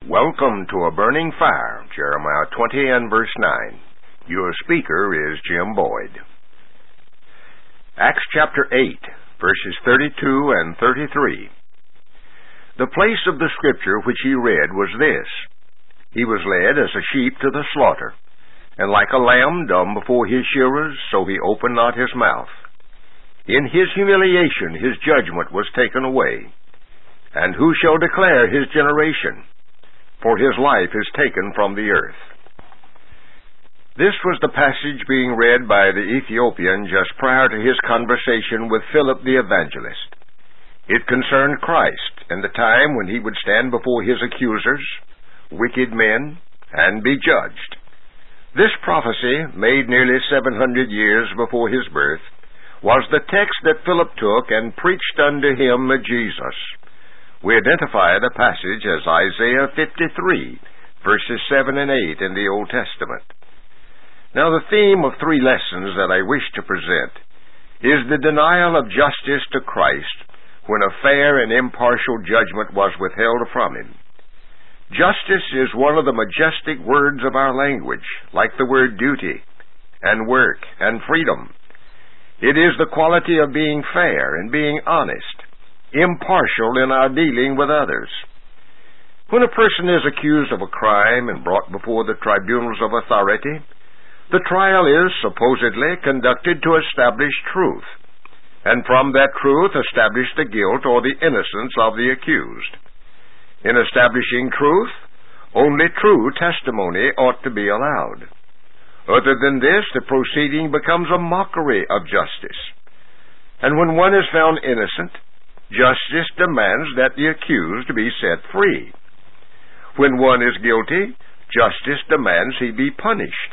Welcome to A Burning Fire, Jeremiah 20 and verse 9. Your speaker is Jim Boyd. Acts chapter 8, verses 32 and 33. The place of the scripture which he read was this: He was led as a sheep to the slaughter, and like a lamb dumb before his shearers, so he opened not his mouth. In his humiliation his judgment was taken away. And who shall declare his generation? For his life is taken from the earth. This was the passage being read by the Ethiopian just prior to his conversation with Philip the evangelist. It concerned Christ and the time when he would stand before his accusers, wicked men, and be judged. This prophecy, made nearly 700 years before his birth, was the text that Philip took and preached unto him Jesus. We identify the passage as Isaiah 53, verses 7 and 8 in the Old Testament. Now, the theme of three lessons that I wish to present is the denial of justice to Christ when a fair and impartial judgment was withheld from him. Justice is one of the majestic words of our language, like the word duty and work and freedom. It is the quality of being fair and being honest, impartial in our dealing with others. When a person is accused of a crime and brought before the tribunals of authority, the trial is supposedly conducted to establish truth, and from that truth establish the guilt or the innocence of the accused. In establishing truth, only true testimony ought to be allowed. Other than this, the proceeding becomes a mockery of justice. And when one is found innocent, justice demands that the accused be set free. When one is guilty, justice demands he be punished.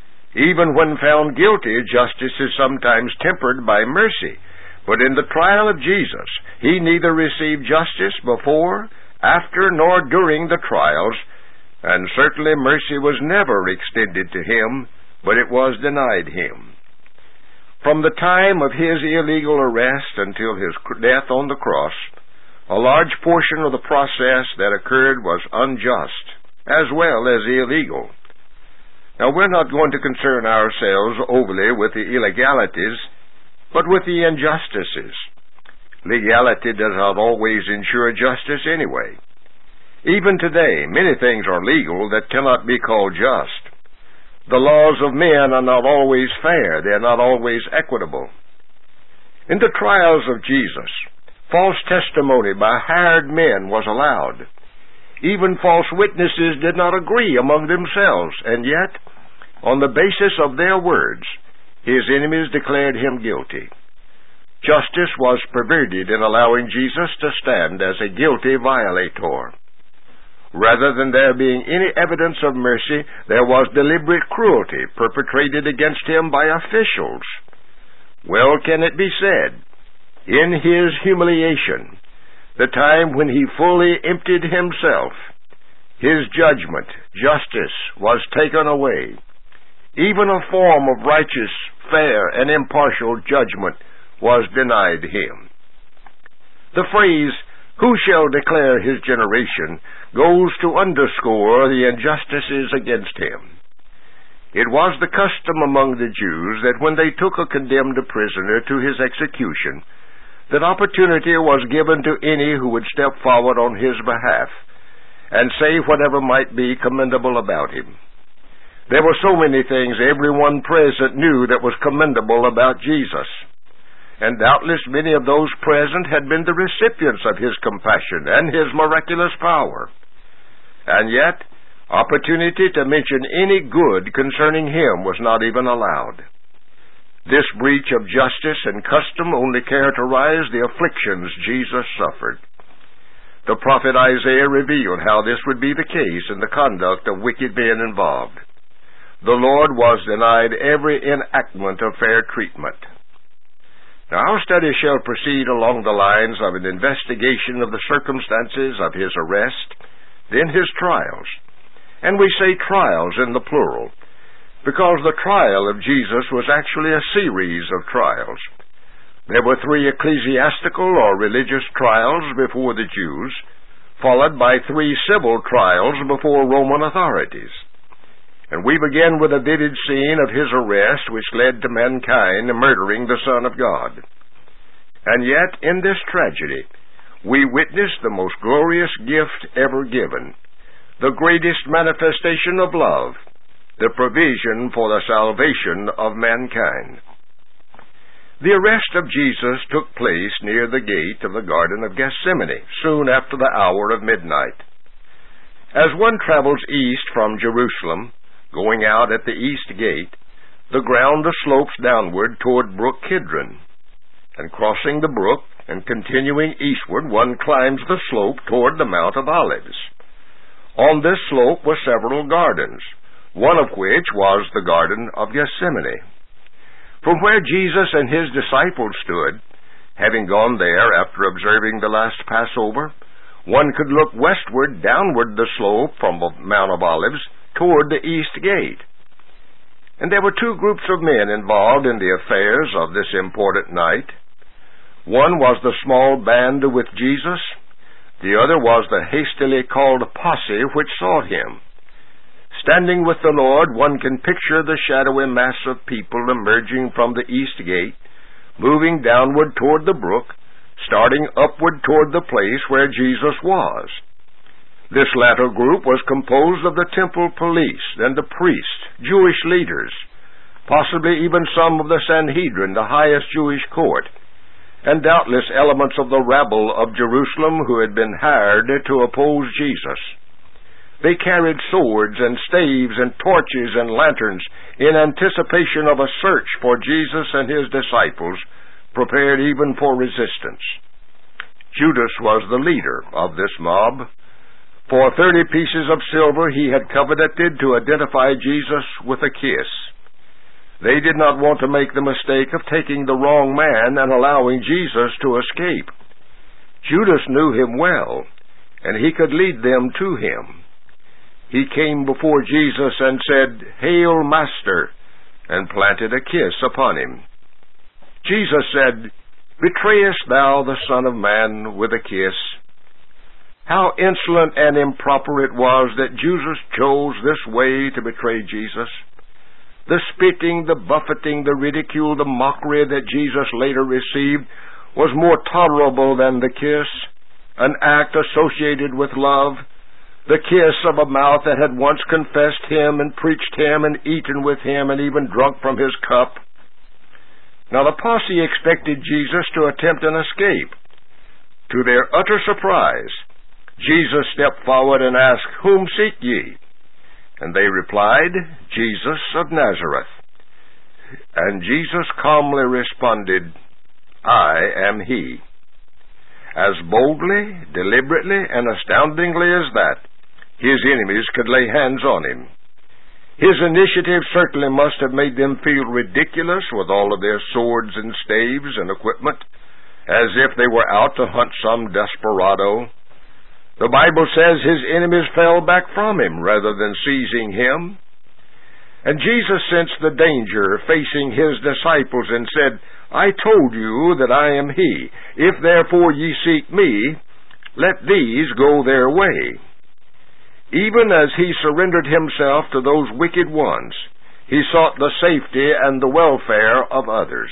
Even when found guilty, justice is sometimes tempered by mercy. But in the trial of Jesus, he neither received justice before, after, nor during the trials, and certainly mercy was never extended to him, but it was denied him. From the time of his illegal arrest until his death on the cross, a large portion of the process that occurred was unjust, as well as illegal. Now, we're not going to concern ourselves overly with the illegalities, but with the injustices. Legality does not always ensure justice anyway. Even today, many things are legal that cannot be called just. The laws of men are not always fair. They are not always equitable. In the trials of Jesus, false testimony by hired men was allowed. Even false witnesses did not agree among themselves, and yet, on the basis of their words, his enemies declared him guilty. Justice was perverted in allowing Jesus to stand as a guilty violator. Rather than there being any evidence of mercy, there was deliberate cruelty perpetrated against him by officials. Well can it be said, in his humiliation, the time when he fully emptied himself, his judgment, justice, was taken away. Even a form of righteous, fair, and impartial judgment was denied him. The phrase, "Who shall declare his generation?" goes to underscore the injustices against him. It was the custom among the Jews that when they took a condemned prisoner to his execution, that opportunity was given to any who would step forward on his behalf and say whatever might be commendable about him. There were so many things everyone present knew that was commendable about Jesus. And doubtless many of those present had been the recipients of his compassion and his miraculous power. And yet, opportunity to mention any good concerning him was not even allowed. This breach of justice and custom only characterized the afflictions Jesus suffered. The prophet Isaiah revealed how this would be the case in the conduct of wicked men involved. The Lord was denied every enactment of fair treatment. Now, our study shall proceed along the lines of an investigation of the circumstances of his arrest, then his trials. And we say trials in the plural, because the trial of Jesus was actually a series of trials. There were 3 ecclesiastical or religious trials before the Jews, followed by 3 civil trials before Roman authorities. And we begin with a vivid scene of his arrest, which led to mankind murdering the Son of God. And yet, in this tragedy, we witness the most glorious gift ever given, the greatest manifestation of love, the provision for the salvation of mankind. The arrest of Jesus took place near the gate of the Garden of Gethsemane, soon after the hour of midnight. As one travels east from Jerusalem, going out at the east gate, the ground slopes downward toward Brook Kidron, and crossing the brook and continuing eastward, one climbs the slope toward the Mount of Olives. On this slope were several gardens, one of which was the Garden of Gethsemane. From where Jesus and his disciples stood, having gone there after observing the last Passover, one could look westward, downward the slope from the Mount of Olives toward the east gate. And there were 2 groups of men involved in the affairs of this important night. One was the small band with Jesus. The other was the hastily called posse which sought him. Standing with the Lord, one can picture the shadowy mass of people emerging from the east gate, moving downward toward the brook, starting upward toward the place where Jesus was. This latter group was composed of the temple police and the priests, Jewish leaders, possibly even some of the Sanhedrin, the highest Jewish court, and doubtless elements of the rabble of Jerusalem who had been hired to oppose Jesus. They carried swords and staves and torches and lanterns in anticipation of a search for Jesus and his disciples, prepared even for resistance. Judas was the leader of this mob. For 30 pieces of silver he had coveted to identify Jesus with a kiss. They did not want to make the mistake of taking the wrong man and allowing Jesus to escape. Judas knew him well, and he could lead them to him. He came before Jesus and said, "Hail, Master," and planted a kiss upon him. Jesus said, "Betrayest thou the Son of Man with a kiss?" How insolent and improper it was that Judas chose this way to betray Jesus. The spitting, the buffeting, the ridicule, the mockery that Jesus later received was more tolerable than the kiss, an act associated with love, the kiss of a mouth that had once confessed him and preached him and eaten with him and even drunk from his cup. Now the posse expected Jesus to attempt an escape. To their utter surprise, Jesus stepped forward and asked, "Whom seek ye?" And they replied, "Jesus of Nazareth." And Jesus calmly responded, "I am he." As boldly, deliberately, and astoundingly as that, his enemies could lay hands on him. His initiative certainly must have made them feel ridiculous with all of their swords and staves and equipment, as if they were out to hunt some desperado. The Bible says his enemies fell back from him rather than seizing him. And Jesus sensed the danger facing his disciples and said, "I told you that I am he. If therefore ye seek me, let these go their way." Even as he surrendered himself to those wicked ones, he sought the safety and the welfare of others.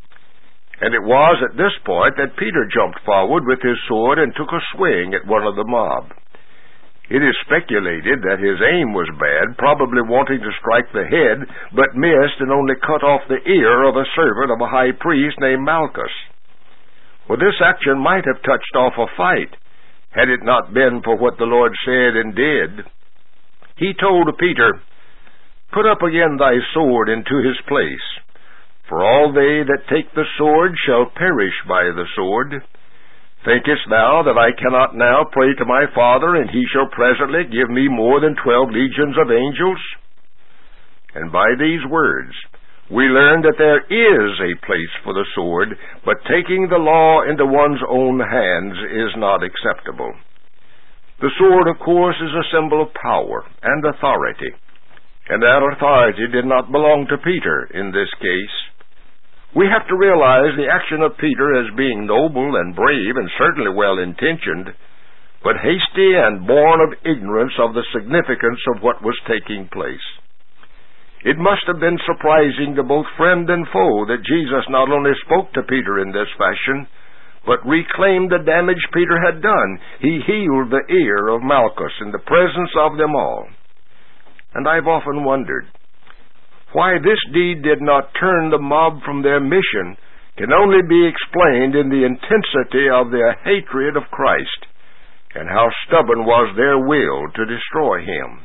And it was at this point that Peter jumped forward with his sword and took a swing at one of the mob. It is speculated that his aim was bad, probably wanting to strike the head, but missed and only cut off the ear of a servant of a high priest named Malchus. Well, this action might have touched off a fight, had it not been for what the Lord said and did. He told Peter, "Put up again thy sword into his place. For all they that take the sword shall perish by the sword. Thinkest thou that I cannot now pray to my Father, and he shall presently give me more than 12 legions of angels?" And by these words, we learn that there is a place for the sword, but taking the law into one's own hands is not acceptable. The sword, of course, is a symbol of power and authority, and that authority did not belong to Peter in this case. We have to realize the action of Peter as being noble and brave and certainly well-intentioned, but hasty and born of ignorance of the significance of what was taking place. It must have been surprising to both friend and foe that Jesus not only spoke to Peter in this fashion, but reclaimed the damage Peter had done. He healed the ear of Malchus in the presence of them all. And I've often wondered why this deed did not turn the mob from their mission can only be explained in the intensity of their hatred of Christ, and how stubborn was their will to destroy him.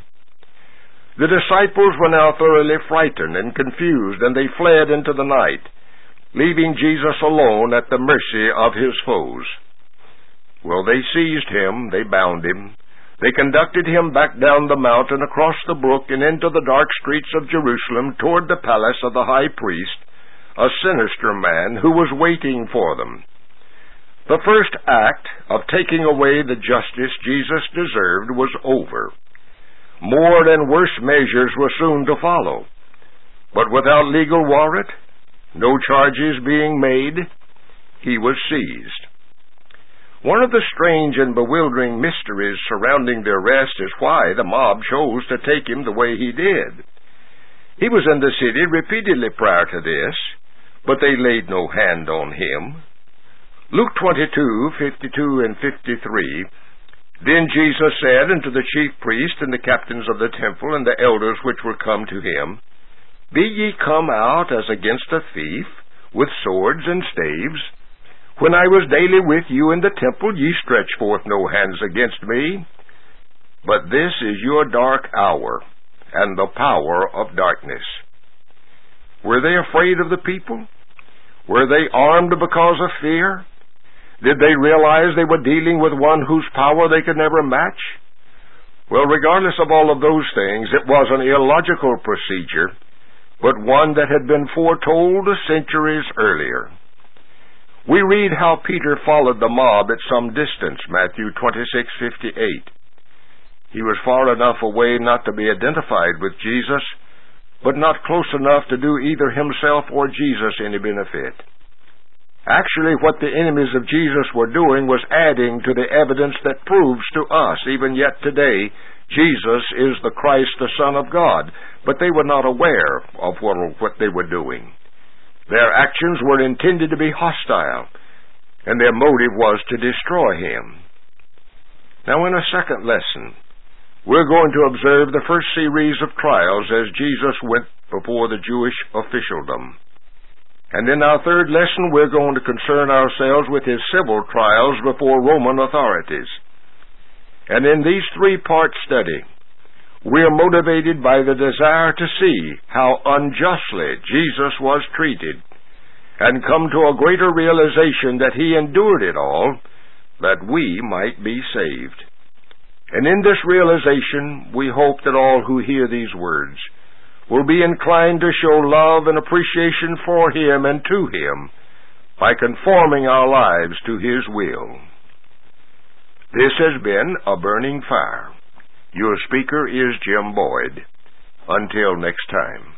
The disciples were now thoroughly frightened and confused, and they fled into the night, leaving Jesus alone at the mercy of his foes. Well, they seized him, they bound him, they conducted him back down the mountain, across the brook, and into the dark streets of Jerusalem toward the palace of the high priest, a sinister man who was waiting for them. The first act of taking away the justice Jesus deserved was over. More and worse measures were soon to follow. But without legal warrant, no charges being made, he was seized. One of the strange and bewildering mysteries surrounding the arrest is why the mob chose to take him the way he did. He was in the city repeatedly prior to this, but they laid no hand on him. Luke 22:52 and 53, Then Jesus said unto the chief priests and the captains of the temple and the elders which were come to him, Be ye come out as against a thief, with swords and staves? When I was daily with you in the temple, ye stretched forth no hands against me. But this is your dark hour, and the power of darkness. Were they afraid of the people? Were they armed because of fear? Did they realize they were dealing with one whose power they could never match? Well, regardless of all of those things, it was an illogical procedure, but one that had been foretold centuries earlier. We read how Peter followed the mob at some distance, Matthew 26:58. He was far enough away not to be identified with Jesus, but not close enough to do either himself or Jesus any benefit. Actually, what the enemies of Jesus were doing was adding to the evidence that proves to us, even yet today, Jesus is the Christ, the Son of God. But they were not aware of what they were doing. Their actions were intended to be hostile, and their motive was to destroy him. Now, in a second lesson, we're going to observe the first series of trials as Jesus went before the Jewish officialdom. And in our third lesson, we're going to concern ourselves with his civil trials before Roman authorities. And in these three-part study, we are motivated by the desire to see how unjustly Jesus was treated, and come to a greater realization that he endured it all, that we might be saved. And in this realization, we hope that all who hear these words will be inclined to show love and appreciation for him and to him by conforming our lives to his will. This has been A Burning Fire. Your speaker is Jim Boyd. Until next time.